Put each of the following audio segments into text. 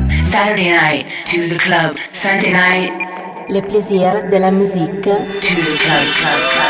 Saturday night to the club. Sunday night. Les plaisirs de la musique. To the club.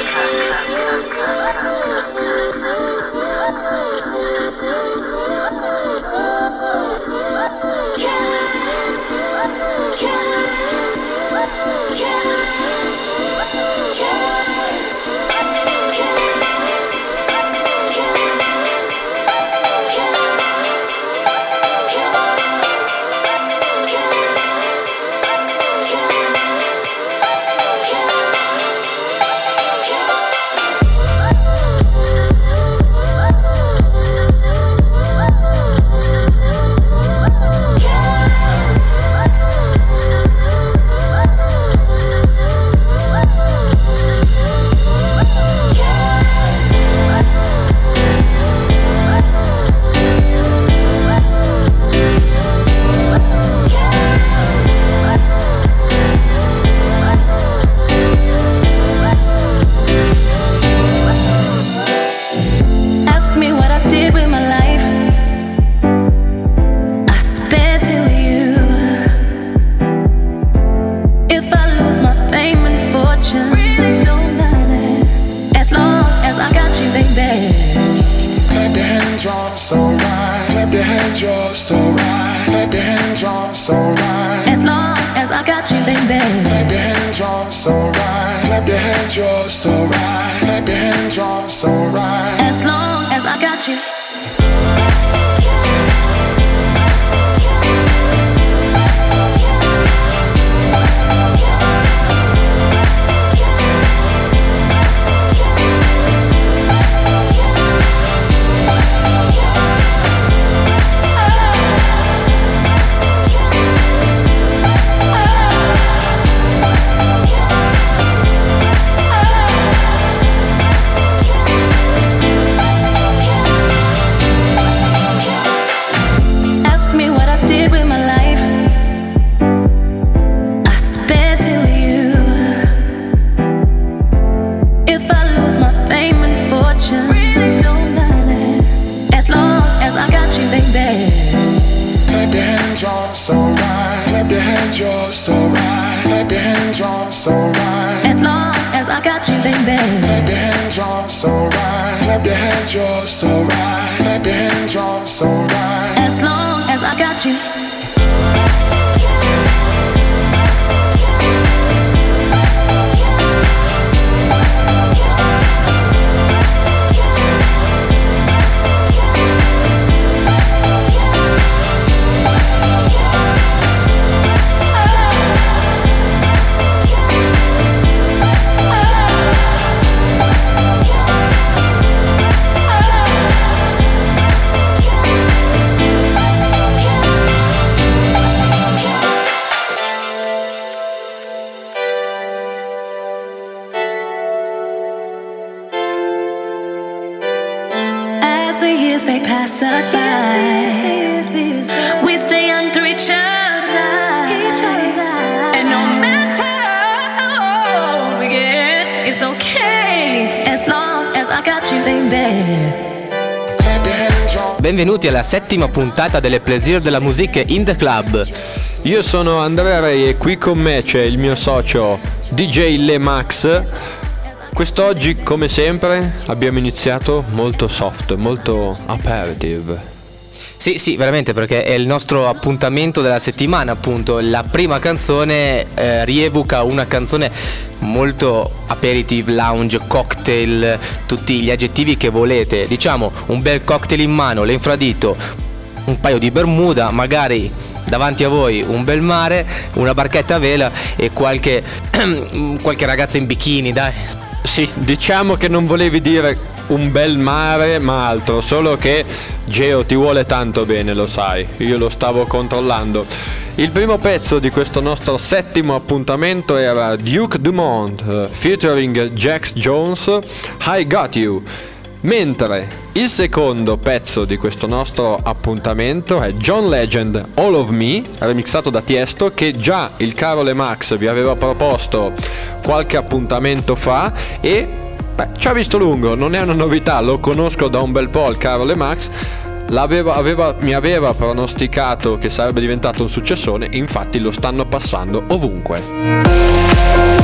Benvenuti alla settima puntata delle Plaisir della Musique in the Club. Io sono Andrea Ray e qui con me c'è il mio socio DJ Le Max. Quest'oggi, come sempre, abbiamo iniziato molto soft, molto aperitive. Sì, veramente, perché è il nostro appuntamento della settimana, appunto. La prima canzone rievoca una canzone molto aperitive, lounge, cocktail, tutti gli aggettivi che volete. Diciamo, un bel cocktail in mano, l'infradito, un paio di bermuda, magari davanti a voi un bel mare, una barchetta a vela e qualche ragazza in bikini, dai. Sì, diciamo che non volevi dire un bel mare ma altro, solo che Geo ti vuole tanto bene, lo sai, io lo stavo controllando. Il primo pezzo di questo nostro settimo appuntamento era Duke Dumont featuring Jax Jones, I Got You. Mentre il secondo pezzo di questo nostro appuntamento è John Legend, All of Me, remixato da Tiesto, che già il caro Le Max vi aveva proposto qualche appuntamento fa e ci ha visto lungo. Non è una novità, lo conosco da un bel po' il caro Le Max, mi aveva pronosticato che sarebbe diventato un successone, infatti lo stanno passando ovunque.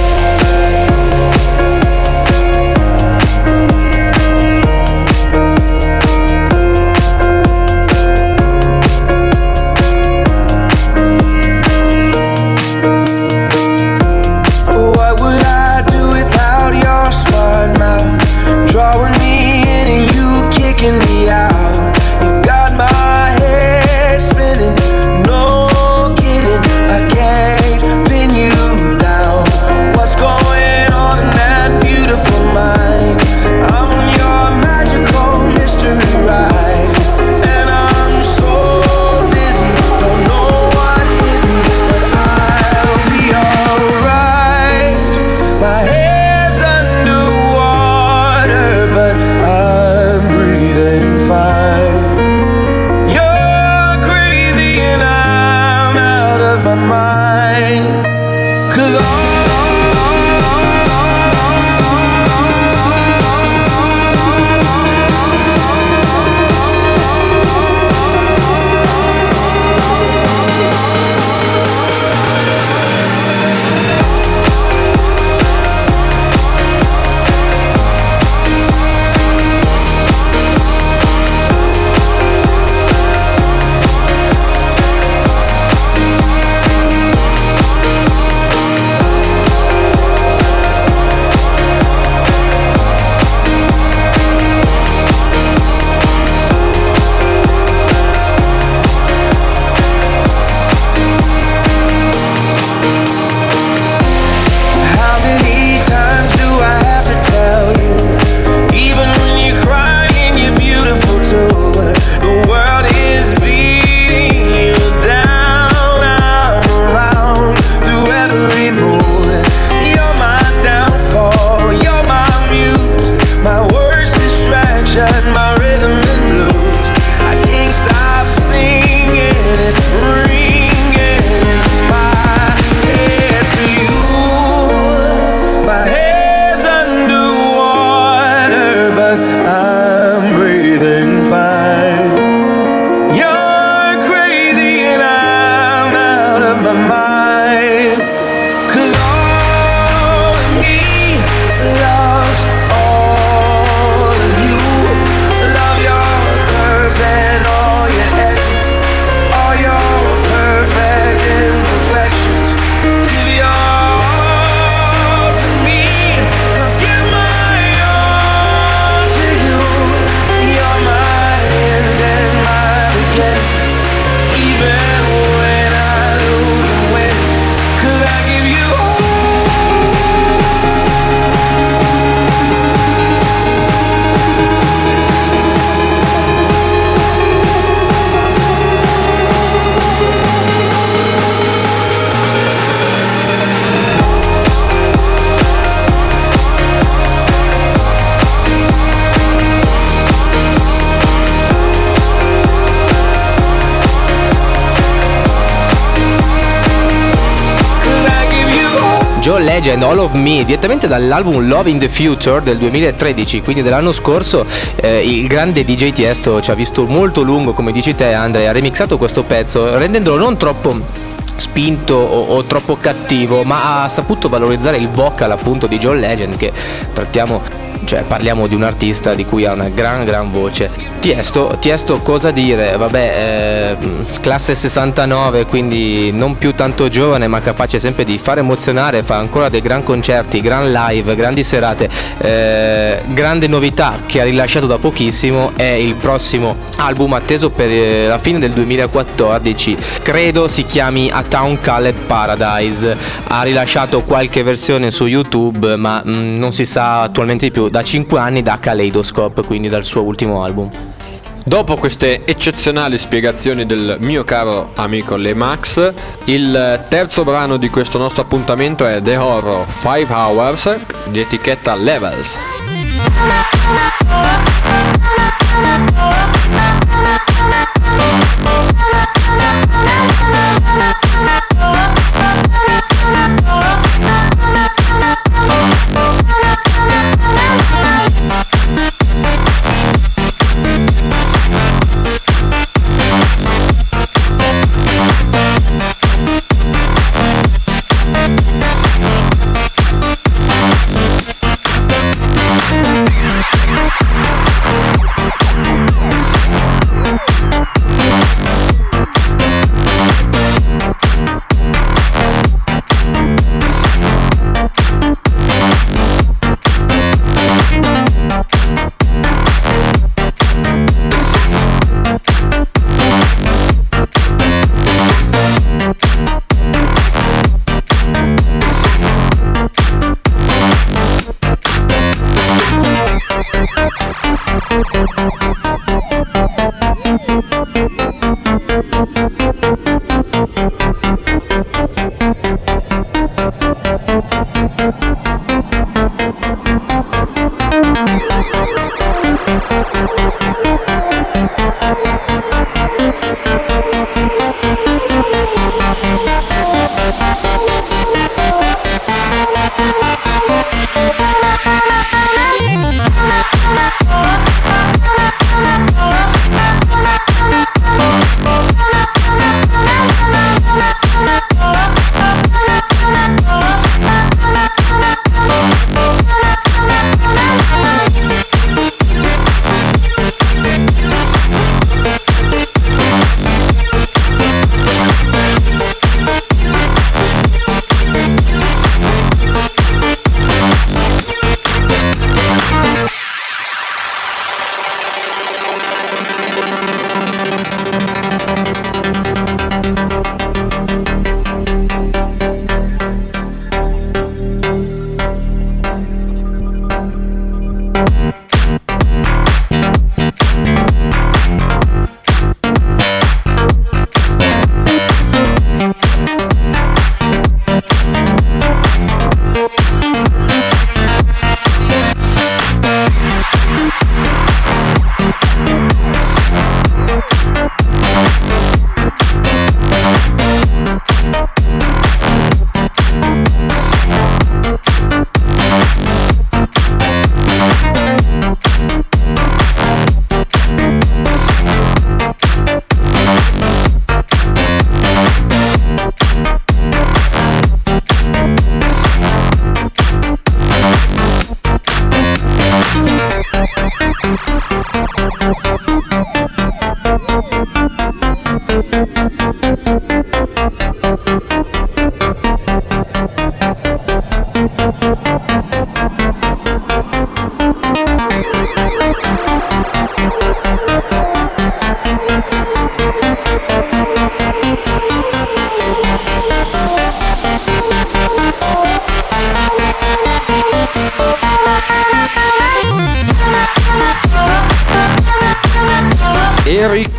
John Legend, All of Me, direttamente dall'album Love in the Future del 2013, quindi dell'anno scorso. Il grande DJ Tiesto ci ha visto molto lungo, come dici te Andrea, ha remixato questo pezzo rendendolo non troppo spinto o troppo cattivo, ma ha saputo valorizzare il vocal appunto di John Legend, che parliamo di un artista di cui ha una gran voce. Tiesto cosa dire? Vabbè, classe 69, quindi non più tanto giovane, ma capace sempre di far emozionare, fa ancora dei gran concerti, gran live, grandi serate. Grande novità che ha rilasciato da pochissimo è il prossimo album atteso per la fine del 2014, credo si chiami A Town Called Paradise. Ha rilasciato qualche versione su YouTube, ma non si sa attualmente di più, da 5 anni da Kaleidoscope, quindi dal suo ultimo album. Dopo queste eccezionali spiegazioni del mio caro amico Lemax, il terzo brano di questo nostro appuntamento è The Horror 5 Hours di etichetta Levels.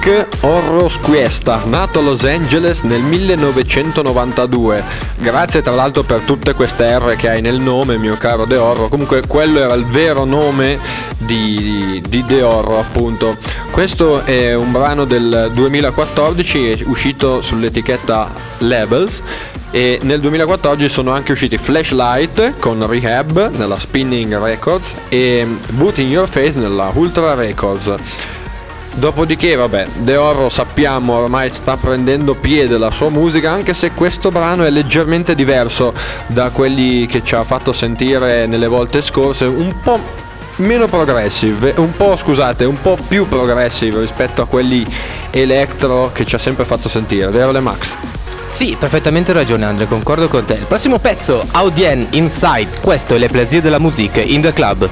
Frank Orrosquiesta, nato a Los Angeles nel 1992. Grazie tra l'altro per tutte queste R che hai nel nome, mio caro De Orro. Comunque quello era il vero nome di De Orro, appunto. Questo è un brano del 2014, è uscito sull'etichetta Labels, e nel 2014 sono anche usciti Flashlight con Rehab nella Spinning Records e Boot in Your Face nella Ultra Records. Dopodiché, vabbè, De Orro sappiamo ormai sta prendendo piede la sua musica, anche se questo brano è leggermente diverso da quelli che ci ha fatto sentire nelle volte scorse, un po' meno progressive, un po' più progressive rispetto a quelli electro che ci ha sempre fatto sentire, vero Le Max? Sì, perfettamente ragione Andre, concordo con te. Il prossimo pezzo, Audien Inside, questo è Le Plaisir de la Musique in the Club.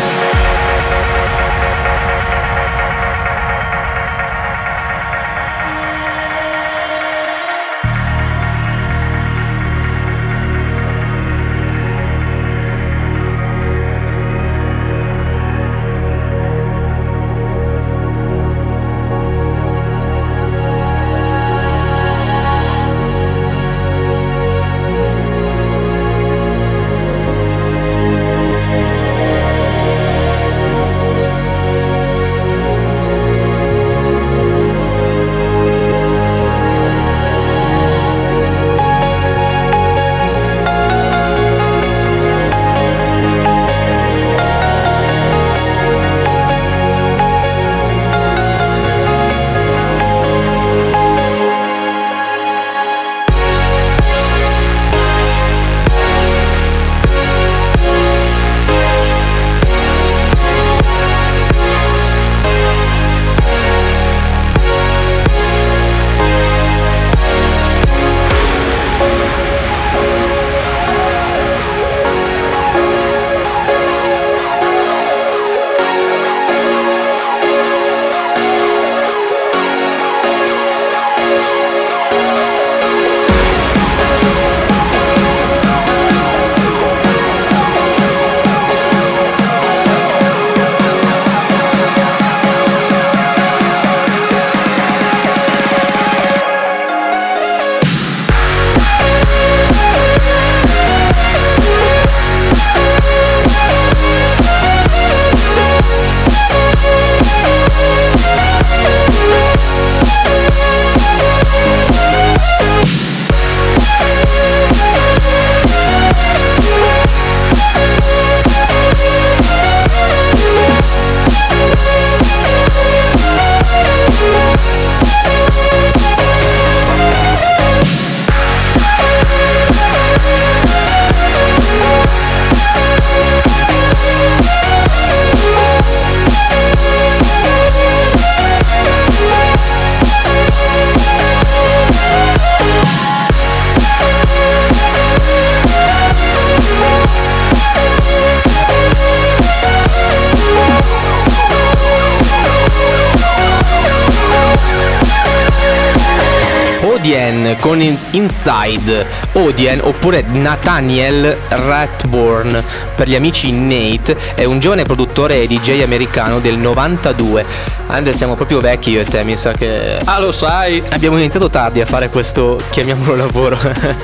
Audien con Inside, Audien oppure Nathaniel Rathborn per gli amici Nate, è un giovane produttore e DJ americano del 92. Andre, siamo proprio vecchi io e te, mi sa che... Ah, lo sai! Abbiamo iniziato tardi a fare questo, chiamiamolo lavoro.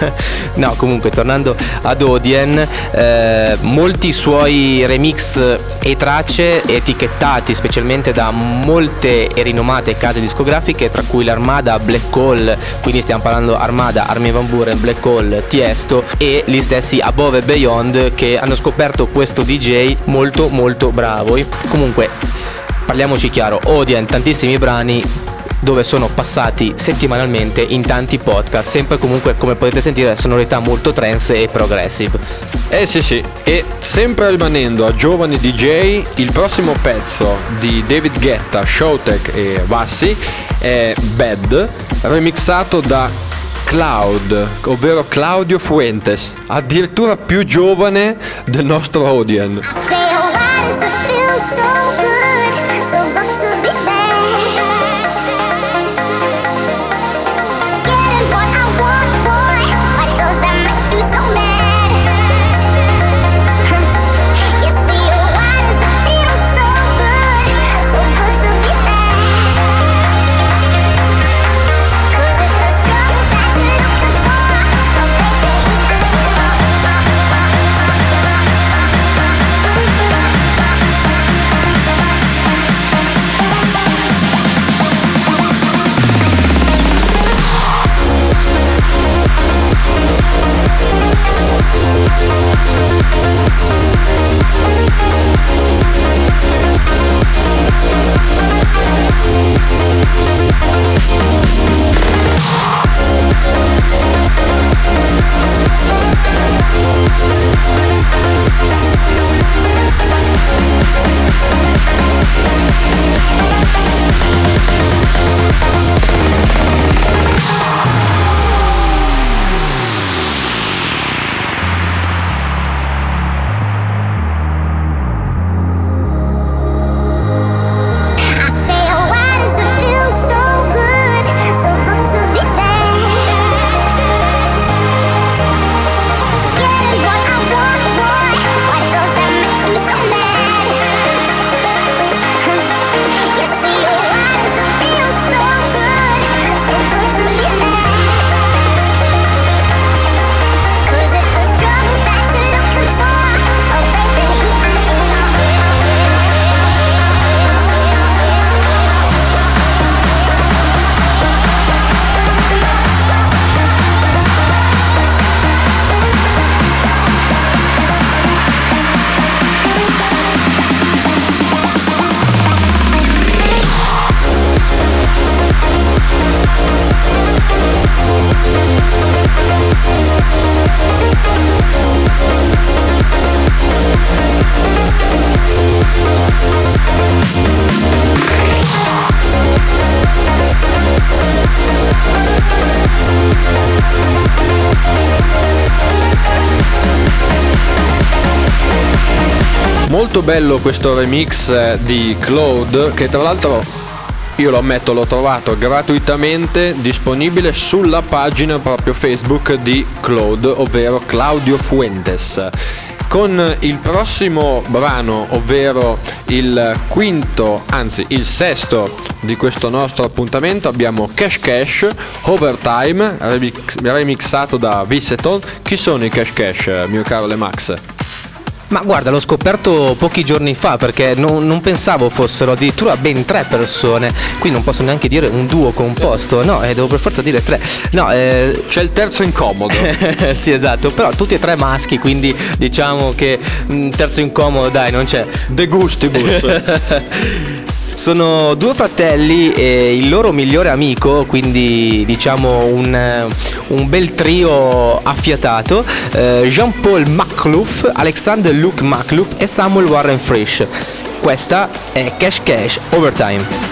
No, comunque, tornando ad Audien, molti suoi remix e tracce etichettati specialmente da molte e rinomate case discografiche, tra cui l'Armada, Black Hole, quindi stiamo parlando Armada, Armin van Buuren, Black Hole, Tiesto e gli stessi Above e Beyond, che hanno scoperto questo DJ molto molto bravo. Comunque, parliamoci chiaro, Audien tantissimi brani dove sono passati settimanalmente in tanti podcast, sempre comunque, come potete sentire, sonorità molto trance e progressive. Sì, e sempre rimanendo a giovani DJ, il prossimo pezzo di David Guetta, Showtek e Vassi è Bad, remixato da Cloud, ovvero Claudio Fuentes, addirittura più giovane del nostro Audien. molto bello questo remix di Claude, che tra l'altro, io lo ammetto, l'ho trovato gratuitamente disponibile sulla pagina proprio Facebook di Claude, ovvero Claudio Fuentes. Con il prossimo brano, ovvero il sesto di questo nostro appuntamento, abbiamo Cash Cash, Overtime, remixato da Viseton. Chi sono i Cash Cash, mio caro Lemax? Ma guarda, l'ho scoperto pochi giorni fa, perché non pensavo fossero addirittura ben 3 persone. Qui non posso neanche dire un duo composto, no, devo per forza dire 3. No, c'è il terzo incomodo. Sì, esatto, però tutti e 3 maschi, quindi diciamo che terzo incomodo, dai, non c'è. De gustibus. Sono 2 fratelli e il loro migliore amico, quindi diciamo un bel trio affiatato, Jean-Paul Maclouf, Alexander Luke Maclouf e Samuel Warren Frisch. Questa è Cash Cash Overtime.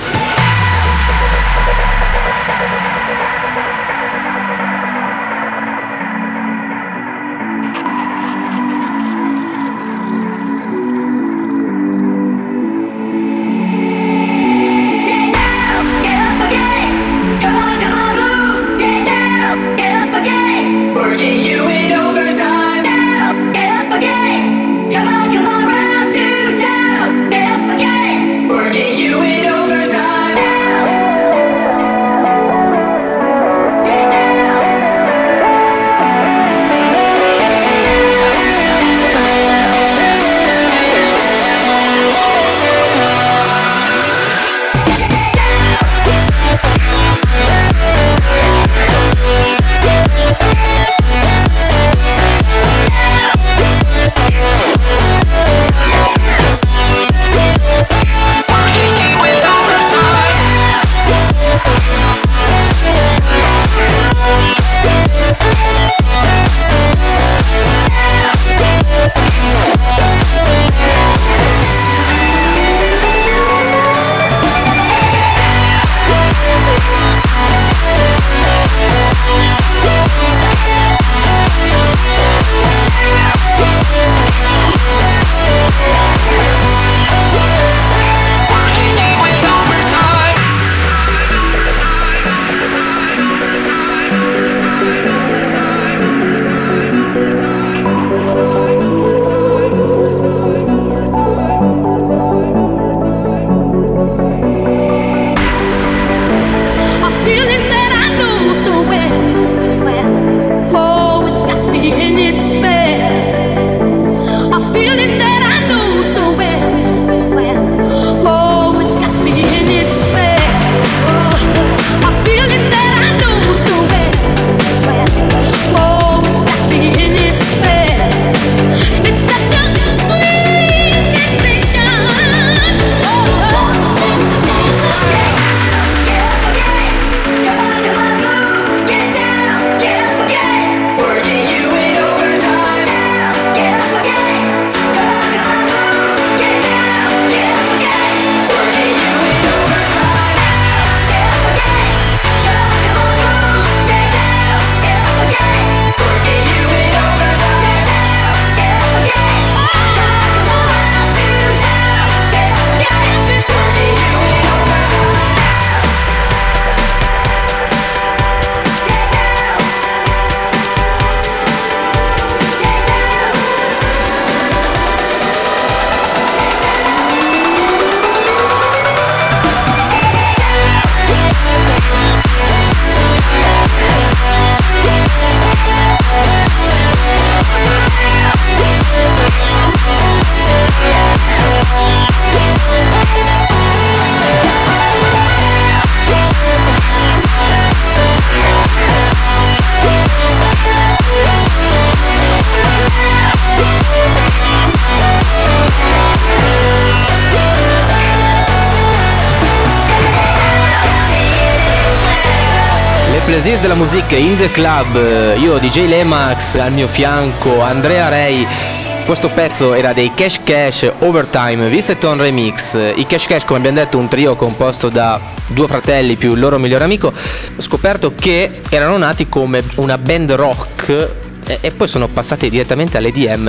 Plaisir della musica in the club, io DJ Lemax, al mio fianco Andrea Rei. Questo pezzo era dei Cash Cash, Overtime, Viseton Remix. I Cash Cash, come abbiamo detto, un trio composto da 2 fratelli più il loro migliore amico. Ho scoperto che erano nati come una band rock e poi sono passati direttamente all'EDM.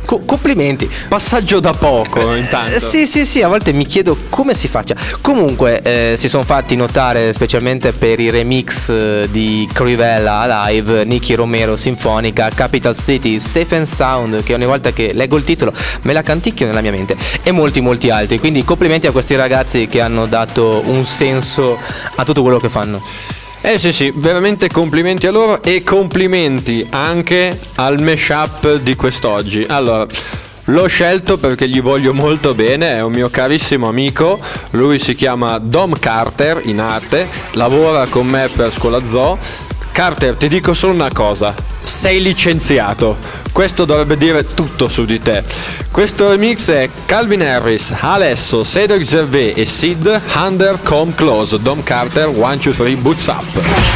complimenti. Passaggio da poco intanto. Sì, a volte mi chiedo come si faccia. Comunque si sono fatti notare specialmente per i remix di Crivella Live, Nicky Romero Sinfonica, Capital City, Safe and Sound, che ogni volta che leggo il titolo me la canticchio nella mia mente, e molti altri. Quindi complimenti a questi ragazzi che hanno dato un senso a tutto quello che fanno. Sì, veramente complimenti a loro, e complimenti anche al mashup di quest'oggi. Allora, l'ho scelto perché gli voglio molto bene, è un mio carissimo amico, lui si chiama Dom Carter in arte, lavora con me per Scuola Zoo. Carter, ti dico solo una cosa, sei licenziato, questo dovrebbe dire tutto su di te. Questo remix è Calvin Harris, Alesso, Cedric Gervais e Sid, Under Come Close, Dom Carter, 1, 2, 3, boots up.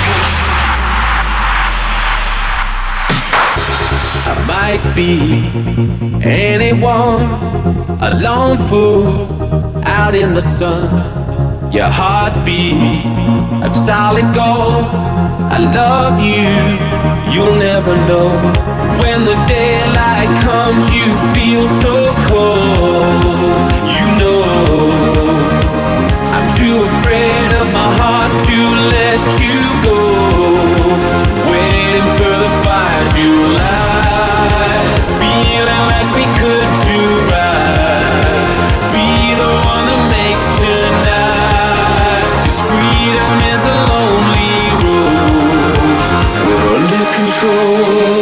I might be anyone, a lone fool out in the sun. Your heartbeat of solid gold. I love you, you'll never know. When the daylight comes, you feel so cold. You know, I'm too afraid of my heart to let you go. Waiting for the fire to light, feeling like we could do right. Be the one that makes tonight. 'Cause freedom is a lonely road. We're under control.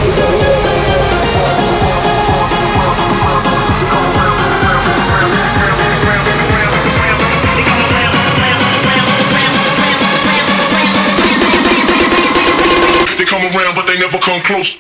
They come around, but they never come close.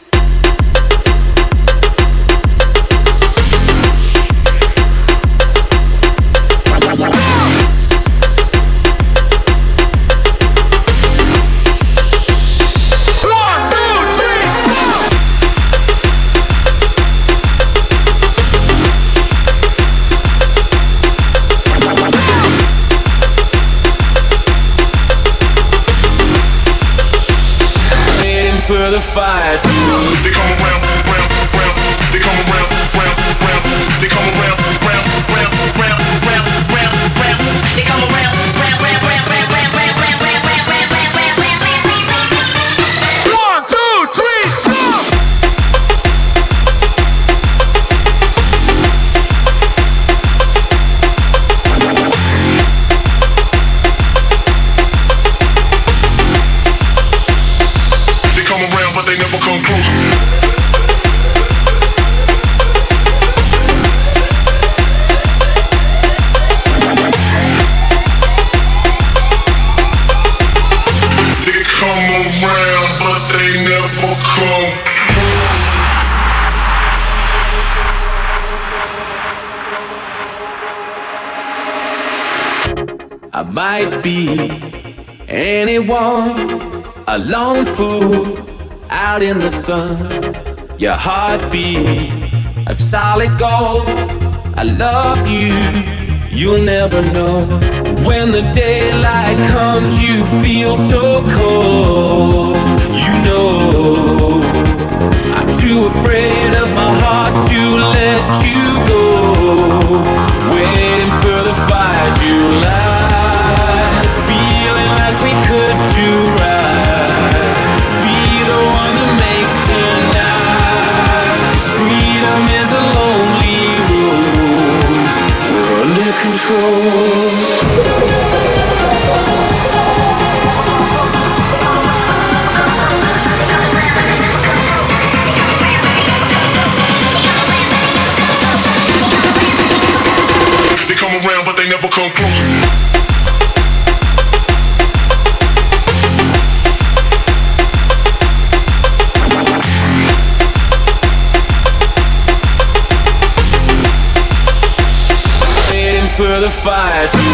For the fire to They come around, round, round. They come around, round, round. They come around, round, round, round, round, round, round. They come around, round, round, round, round, round, round, round, round, round, round, round, 1, 2, 3, 4. But they never come close. They come around, but they never come. I might be anyone, a lone fool out in the sun. Your heartbeat of solid gold. I love you, you'll never know. When the daylight comes, you feel so cold. You know, I'm too afraid of my heart to let you go. Waiting for the fire to light, feeling like we could do right. Be the one that makes tonight. 'Cause freedom is a lonely road. We're under control. They come around, but they never come close. For the fire to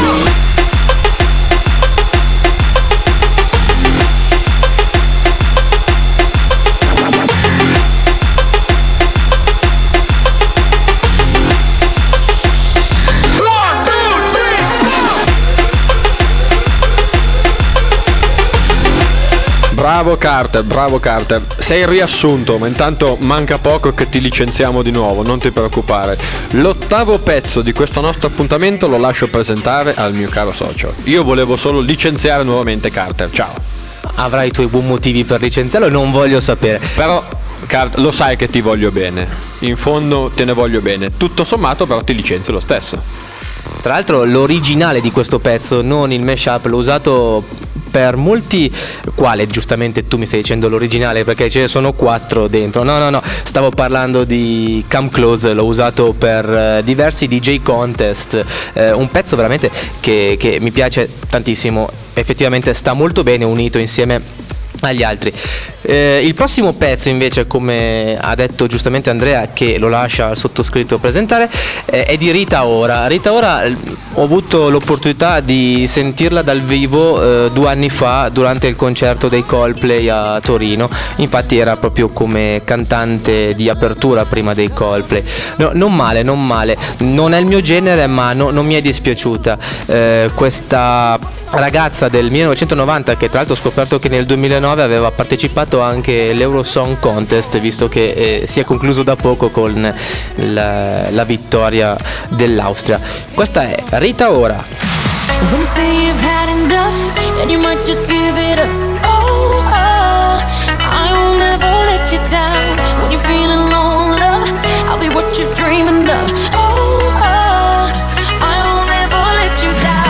Bravo Carter, sei il riassunto, ma intanto manca poco che ti licenziamo di nuovo, non ti preoccupare. L'ottavo pezzo di questo nostro appuntamento lo lascio presentare al mio caro socio. Io volevo solo licenziare nuovamente Carter, ciao. Avrai i tuoi buoni motivi per licenziarlo, non voglio sapere. Però Carter, lo sai che ti voglio bene, in fondo te ne voglio bene, tutto sommato però ti licenzio lo stesso. Tra l'altro l'originale di questo pezzo, non il mashup, l'ho usato per molti. Quale? Giustamente tu mi stai dicendo l'originale perché ce ne sono 4 dentro. No, stavo parlando di Come Close, l'ho usato per diversi DJ contest, un pezzo veramente che mi piace tantissimo, effettivamente sta molto bene unito insieme agli altri. Il prossimo pezzo invece, come ha detto giustamente Andrea, che lo lascia al sottoscritto presentare, è di Rita Ora. Rita Ora ho avuto l'opportunità di sentirla dal vivo 2 anni fa durante il concerto dei Coldplay a Torino. Infatti era proprio come cantante di apertura prima dei Coldplay. No, non male, non è il mio genere, ma non mi è dispiaciuta. Questa ragazza del 1990, che tra l'altro ho scoperto che nel 2009 aveva partecipato anche all'Eurosong Contest, visto che si è concluso da poco con la vittoria dell'Austria. Questa è Rita Ora. When you say you've had enough and you might just give it up. Oh, I will never let you down. When you're feeling low, love, I'll be what you're dreaming of. Oh, I will never let you down.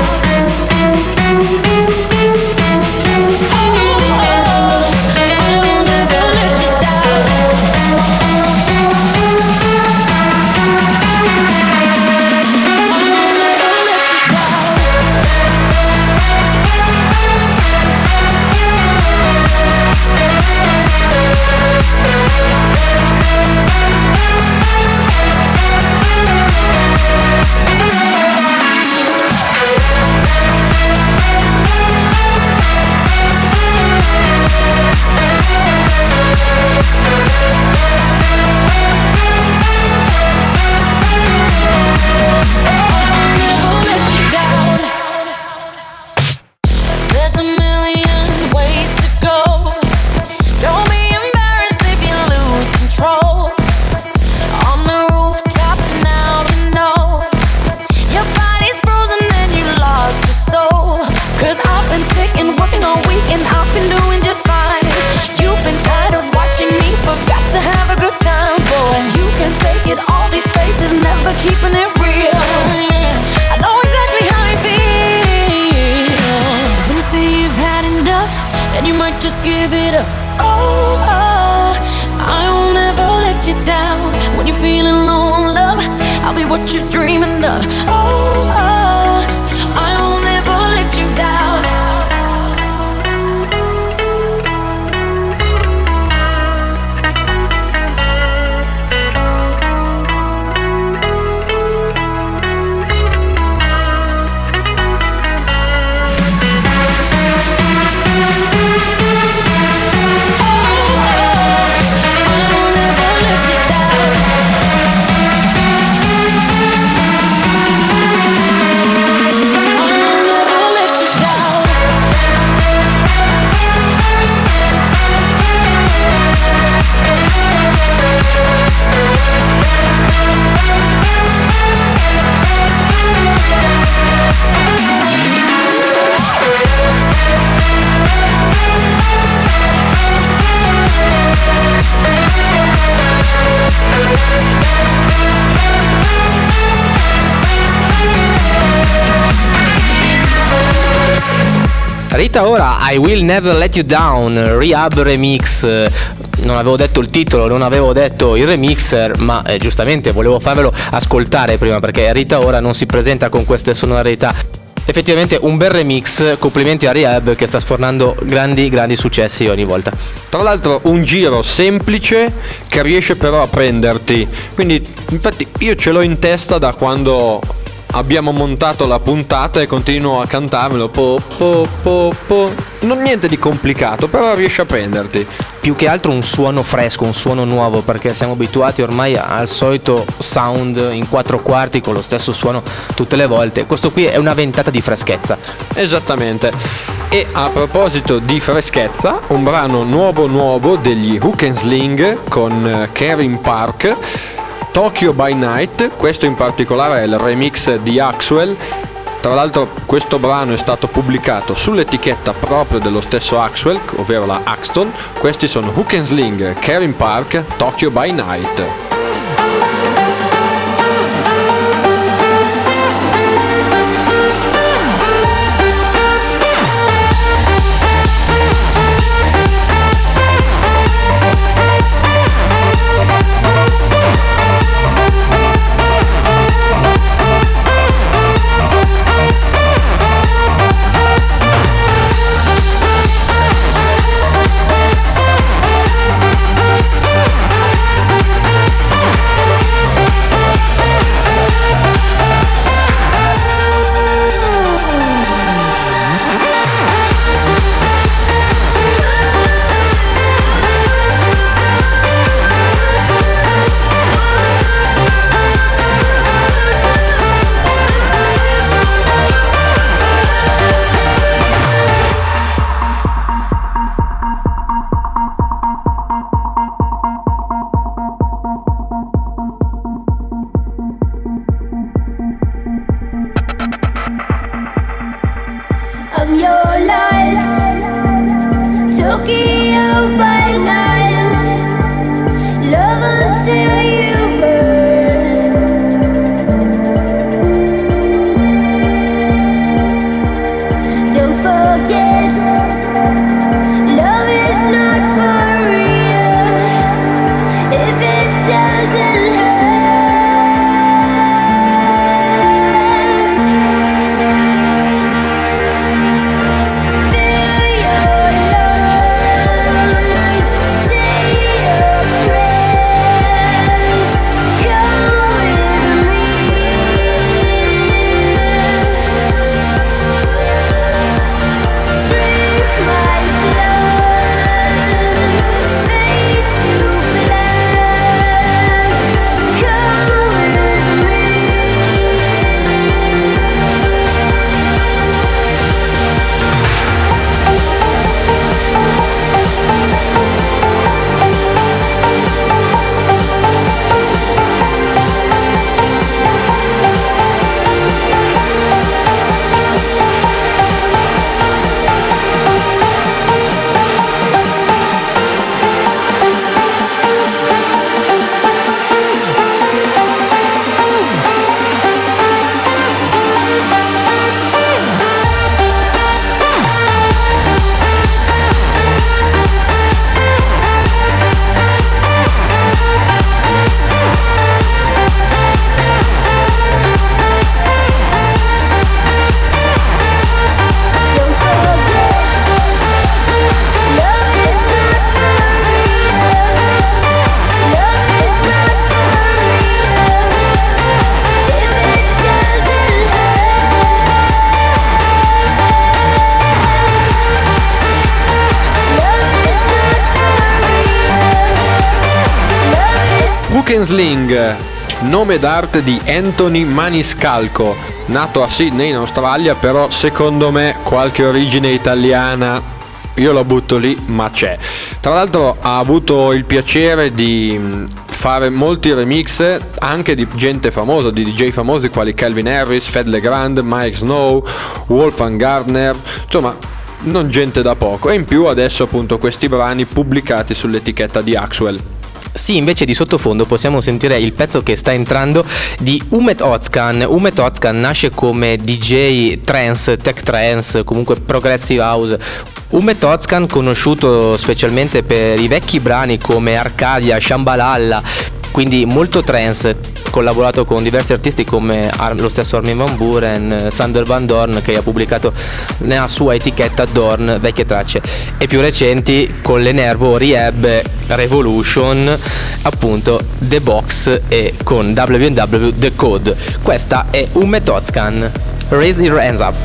Keeping it real, I know exactly how you feel. When you say you've had enough and you might just give it up. Oh, I will never let you down. When you're feeling low, love, I'll be what you're dreaming of. Oh, I will never let you down. Rita Ora, I Will Never Let You Down, Rehab Remix. Non avevo detto il titolo, non avevo detto il remixer, ma giustamente volevo farvelo ascoltare prima, perché Rita Ora non si presenta con queste sonorità. Effettivamente un bel remix, complimenti a Rehab che sta sfornando grandi successi ogni volta. Tra l'altro un giro semplice che riesce però a prenderti, quindi infatti io ce l'ho in testa da quando abbiamo montato la puntata e continuo a cantarmelo po po po po. Non niente di complicato, però riesci a prenderti. Più che altro un suono fresco, un suono nuovo, perché siamo abituati ormai al solito sound in 4/4 con lo stesso suono tutte le volte. Questo qui è una ventata di freschezza. Esattamente. E a proposito di freschezza, un brano nuovo degli Hook and Sling con Kevin Park, Tokyo by Night. Questo in particolare è il remix di Axwell. Tra l'altro questo brano è stato pubblicato sull'etichetta proprio dello stesso Axwell, ovvero la Axton. Questi sono Hook and Sling, Kevin Park, Tokyo by Night. I'm your light, Tokyo by night, love until you burst. Don't forget, love is not for real if it doesn't hurt. Hook and Sling, nome d'arte di Anthony Maniscalco, nato a Sydney in Australia, però secondo me qualche origine italiana io la butto lì, ma c'è. Tra l'altro ha avuto il piacere di fare molti remix anche di gente famosa, di DJ famosi quali Calvin Harris, Fed Legrand, Mike Snow, Wolfgang Gardner, insomma non gente da poco. E in più adesso appunto questi brani pubblicati sull'etichetta di Axwell. Sì, invece di sottofondo possiamo sentire il pezzo che sta entrando di Umet Özkan. Umet Özkan nasce come DJ trance, tech trance, comunque progressive house. Umet Özkan, conosciuto specialmente per i vecchi brani come Arcadia, Shambalala, quindi molto trance, collaborato con diversi artisti come lo stesso Armin van Buuren, Sander Van Doorn, che ha pubblicato nella sua etichetta Dorn vecchie tracce, e più recenti con le Nervo, Rehab, Revolution, appunto The Box, e con WW The Code. Questa è Umme Tozcan, Raise Your Hands Up.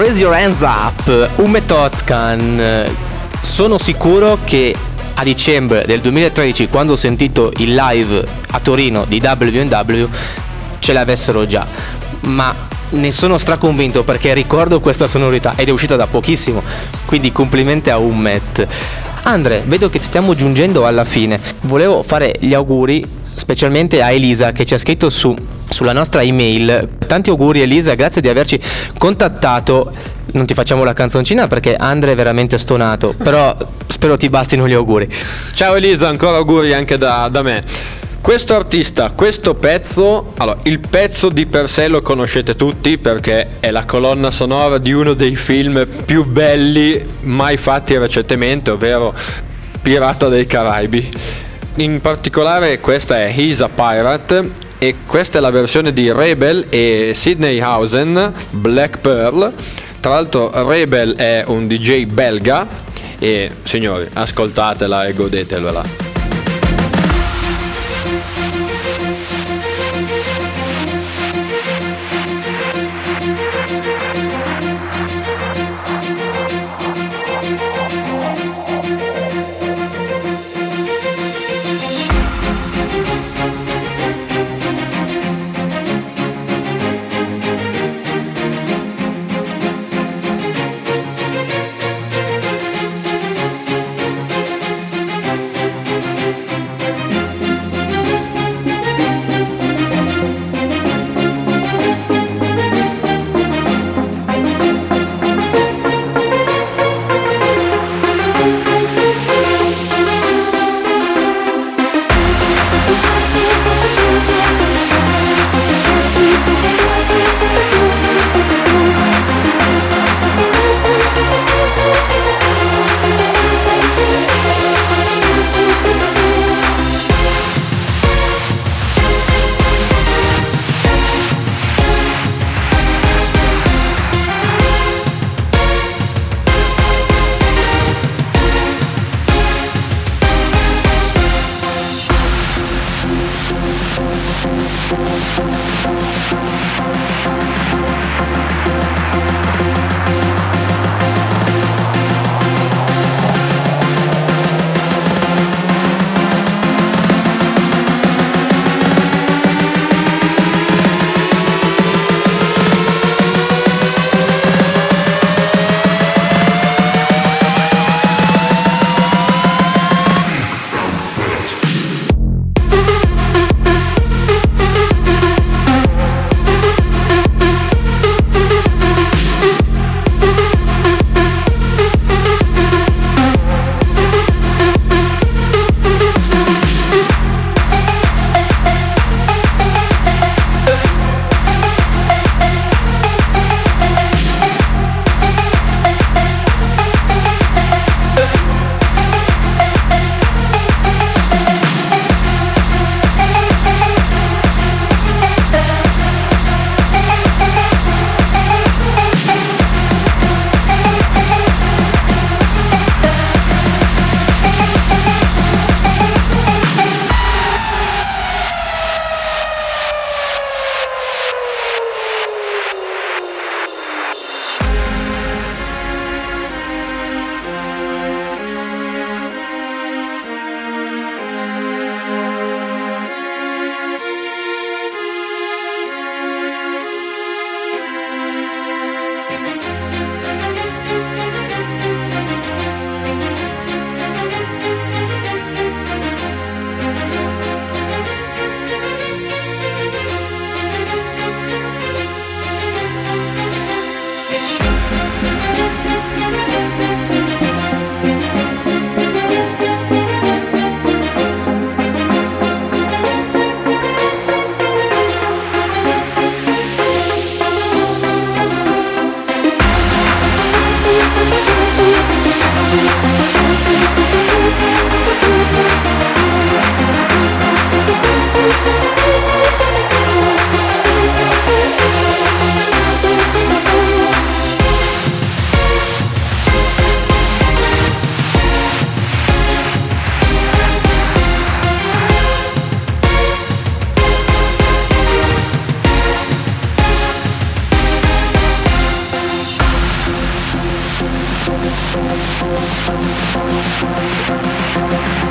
Raise Your Hands Up, Ume Tozcan. Sono sicuro che a dicembre del 2013, quando ho sentito il live a Torino di W&W, ce l'avessero già, ma ne sono straconvinto perché ricordo questa sonorità ed è uscita da pochissimo, quindi complimenti a Ummet. Andre, vedo che stiamo giungendo alla fine, volevo fare gli auguri specialmente a Elisa che ci ha scritto sulla nostra email. Tanti auguri Elisa, grazie di averci contattato. Non ti facciamo la canzoncina perché Andre è veramente stonato, però spero ti bastino gli auguri. Ciao Elisa, ancora auguri anche da me. Questo artista, questo pezzo, allora il pezzo di per sé lo conoscete tutti perché è la colonna sonora di uno dei film più belli mai fatti recentemente, ovvero Pirata dei Caraibi. In particolare questa è He's a Pirate e questa è la versione di Rebel e Sidney Hausen, Black Pearl. Tra l'altro Rebel è un DJ belga e signori ascoltatela e godetevela.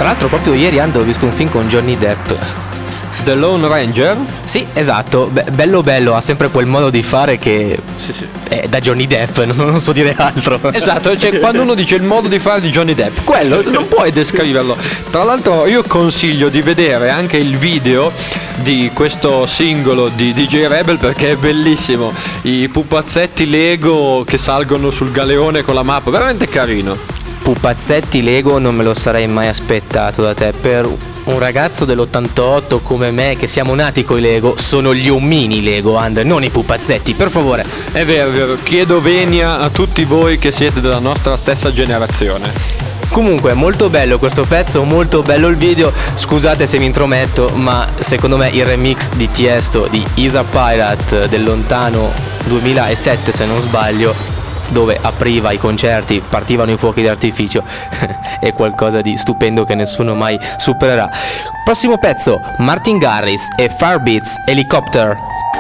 Tra l'altro proprio ieri ho visto un film con Johnny Depp. The Lone Ranger? Sì, esatto, bello, ha sempre quel modo di fare che è da Johnny Depp, non so dire altro. Esatto, cioè quando uno dice il modo di fare di Johnny Depp, quello non puoi descriverlo. Tra l'altro io consiglio di vedere anche il video di questo singolo di DJ Rebel, perché è bellissimo. I pupazzetti Lego che salgono sul galeone con la mappa, veramente carino. Pupazzetti Lego non me lo sarei mai aspettato da te. Per un ragazzo dell'88 come me, che siamo nati coi Lego, sono gli omini Lego, non i pupazzetti, per favore. È vero, chiedo venia a tutti voi che siete della nostra stessa generazione. Comunque molto bello questo pezzo, molto bello il video. Scusate se mi intrometto, ma secondo me il remix di Tiesto di Is a Pirate del lontano 2007 se non sbaglio, dove apriva i concerti, partivano i fuochi d'artificio, è qualcosa di stupendo che nessuno mai supererà. Prossimo pezzo, Martin Garrix e Firebeatz, Helicopter.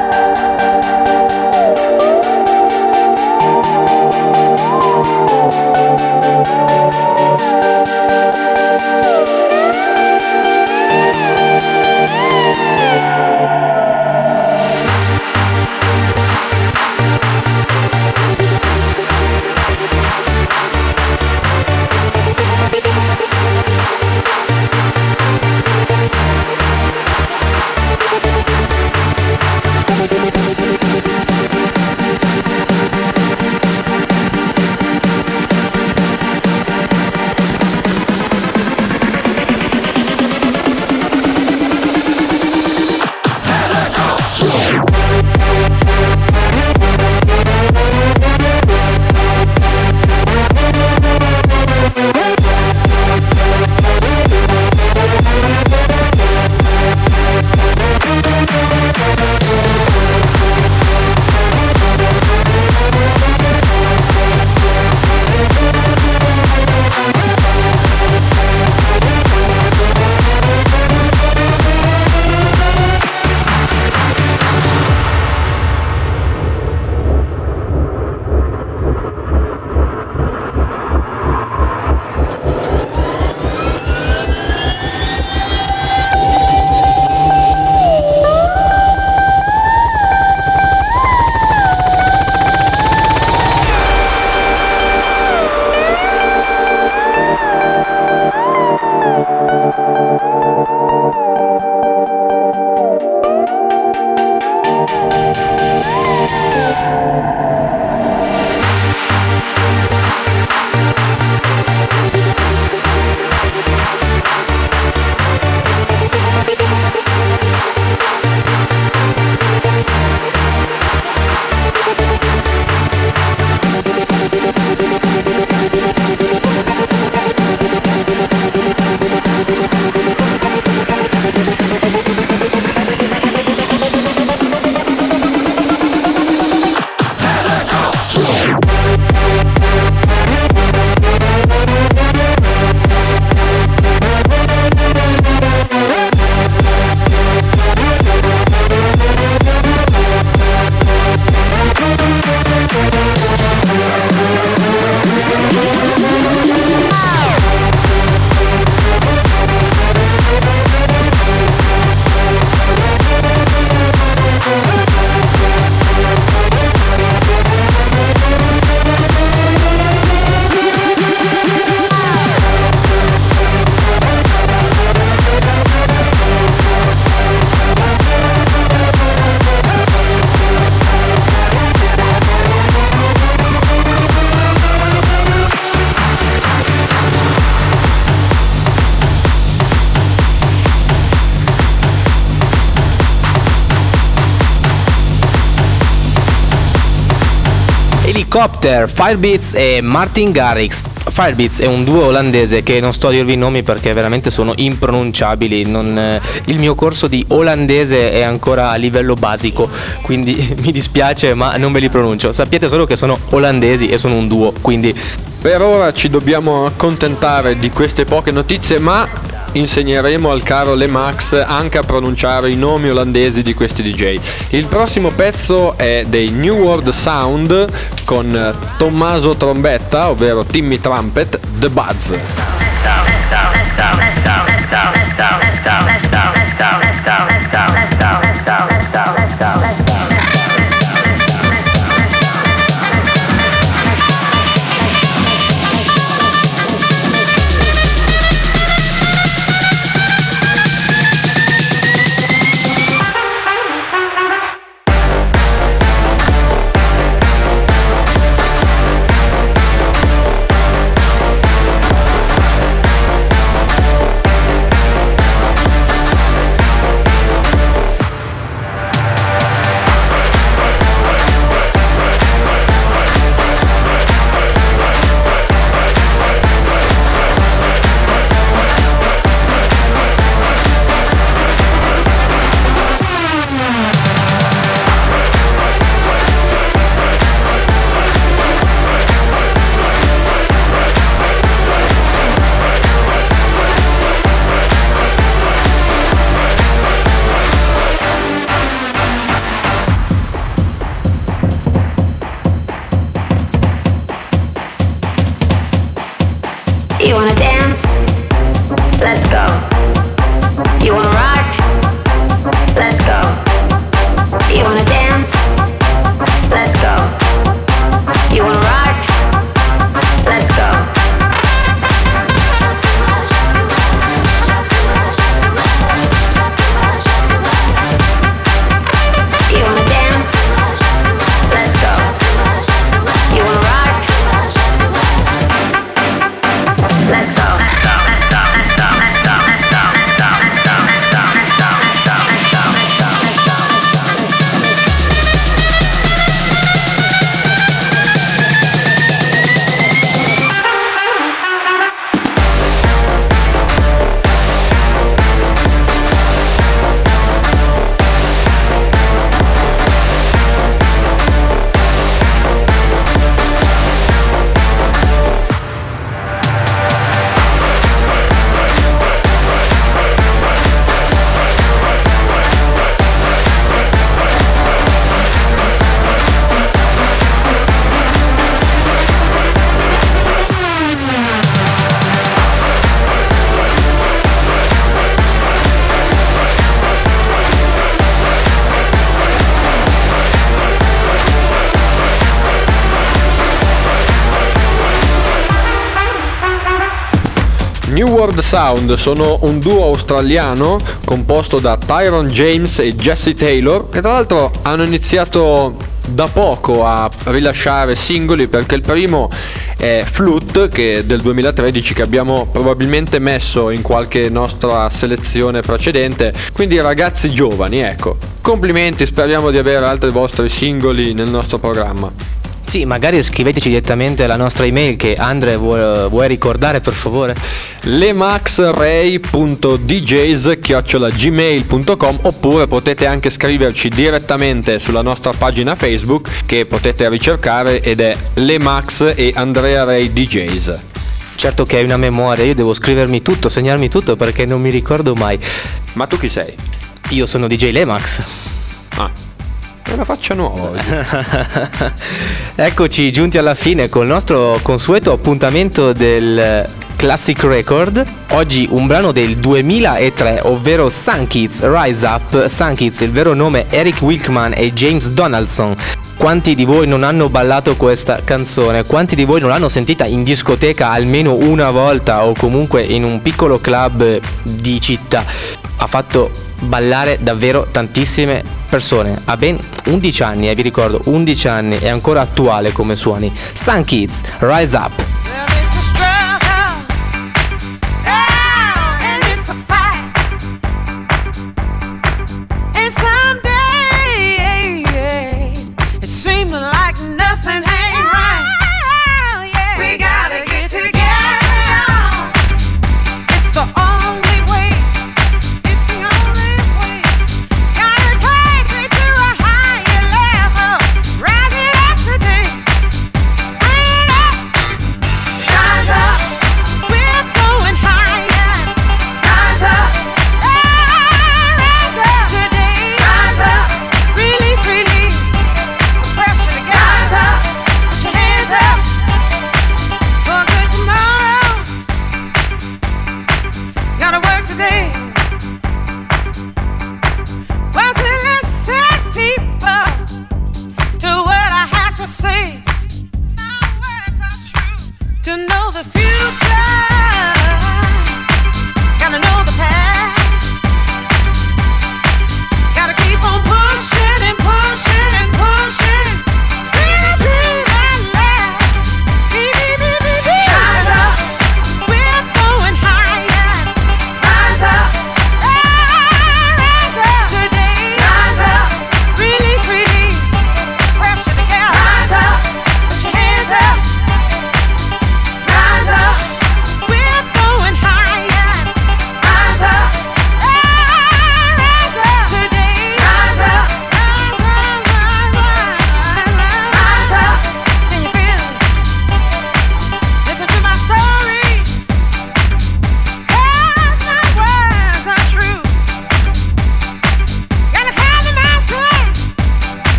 Helicopter, Firebeatz e Martin Garrix. Firebeatz è un duo olandese che non sto a dirvi i nomi perché veramente sono impronunciabili. Il mio corso di olandese è ancora a livello basico, quindi mi dispiace ma non ve li pronuncio. Sappiate solo che sono olandesi e sono un duo, quindi per ora ci dobbiamo accontentare di queste poche notizie, ma insegneremo al caro Lemax anche a pronunciare i nomi olandesi di questi DJ. Il prossimo pezzo è dei New World Sound con Tommaso Trombetta, ovvero Timmy Trumpet, The Buzz. Let's go. You wanna dance? Let's go. You wanna rock? Let's go. You wanna dance? Let's go. You wanna rock? Let's go. You wanna dance? Let's go. You wanna rock? Let's go. Let's go. Let's go. Let's go. Let's go. Let's go. Let's go. Let's go. Let's go. Let's go. Let's go. Let's go. Let's go. New World Sound sono un duo australiano composto da Tyrone James e Jesse Taylor, che tra l'altro hanno iniziato da poco a rilasciare singoli, perché il primo è Flute, che è del 2013, che abbiamo probabilmente messo in qualche nostra selezione precedente, quindi ragazzi giovani, ecco. Complimenti, speriamo di avere altri vostri singoli nel nostro programma. Sì, magari scriveteci direttamente alla nostra email, che Andre vuoi ricordare, per favore? lemaxray.djs@gmail.com, oppure potete anche scriverci direttamente sulla nostra pagina Facebook, che potete ricercare, ed è Lemax e Andrea Ray DJs. Certo che hai una memoria, io devo scrivermi tutto, segnarmi tutto, perché non mi ricordo mai. Ma tu chi sei? Io sono DJ Lemax. Ah, è una faccia nuova oggi. Eccoci giunti alla fine col nostro consueto appuntamento del Classic Record. Oggi un brano del 2003, ovvero Sun Kids Rise Up. Sun Kids, il vero nome Eric Wilkman e James Donaldson. Quanti di voi non hanno ballato questa canzone? Quanti di voi non l'hanno sentita in discoteca almeno una volta, o comunque in un piccolo club di città? Ha fatto ballare davvero tantissime persone. Ha ben 11 anni, vi ricordo, 11 anni, è ancora attuale come suoni. Sun Kids Rise Up. Rise it up today.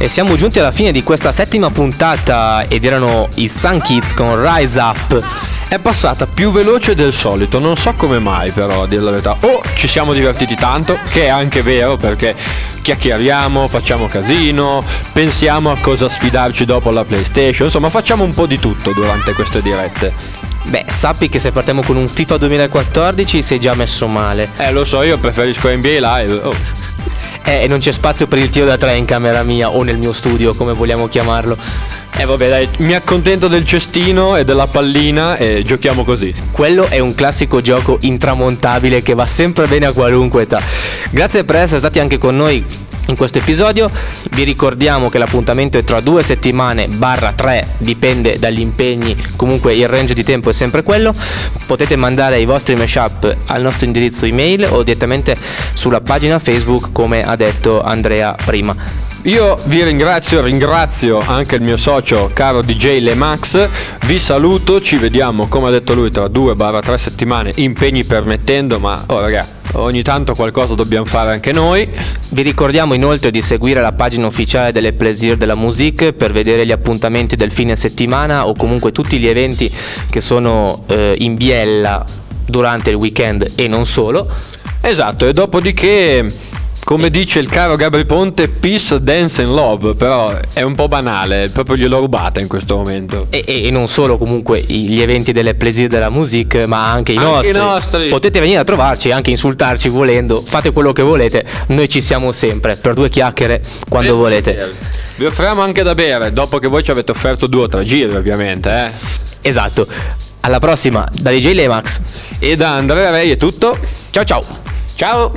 E siamo giunti alla fine di questa settima puntata ed erano i Sun Kids con Rise Up. È passata più veloce del solito, non so come mai però, a dire la verità. O ci siamo divertiti tanto, che è anche vero, perché chiacchieriamo, facciamo casino, pensiamo a cosa sfidarci dopo la PlayStation, insomma facciamo un po' di tutto durante queste dirette. Beh, sappi che se partiamo con un FIFA 2014 sei già messo male. Lo so, io preferisco NBA Live. E non c'è spazio per il tiro da tre in camera mia o nel mio studio, come vogliamo chiamarlo. Vabbè dai, mi accontento del cestino e della pallina e giochiamo così. Quello è un classico gioco intramontabile che va sempre bene a qualunque età. Grazie per essere stati anche con noi in questo episodio. Vi ricordiamo che l'appuntamento è tra 2 settimane /3, dipende dagli impegni, comunque il range di tempo è sempre quello. Potete mandare i vostri mashup al nostro indirizzo email o direttamente sulla pagina Facebook, come ha detto Andrea prima. Io vi ringrazio anche il mio socio caro DJ Lemax, vi saluto, ci vediamo come ha detto lui tra 2-3 settimane, impegni permettendo, ma ogni tanto qualcosa dobbiamo fare anche noi. Vi ricordiamo inoltre di seguire la pagina ufficiale delle Plaisir de la Musique per vedere gli appuntamenti del fine settimana o comunque tutti gli eventi che sono in biella durante il weekend e non solo. Esatto, e dopodiché, come dice il caro Gabri Ponte, peace, dance and love, però è un po' banale, proprio gliel'ho rubata in questo momento. E non solo comunque gli eventi delle Plaisir de la Musique, ma anche i nostri. Potete venire a trovarci, anche insultarci volendo, fate quello che volete, noi ci siamo sempre, per 2 chiacchiere quando volete. Vi offriamo anche da bere, dopo che voi ci avete offerto 2 o 3 giri ovviamente. Esatto, alla prossima, da DJ Lemax e da Andrea Rei è tutto. Ciao ciao. Ciao.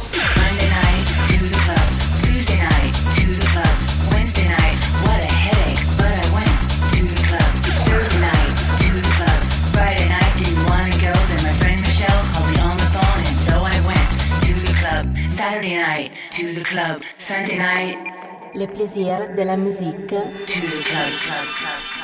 Saturday night to the club, Sunday night. Les plaisirs de la musique. To the club.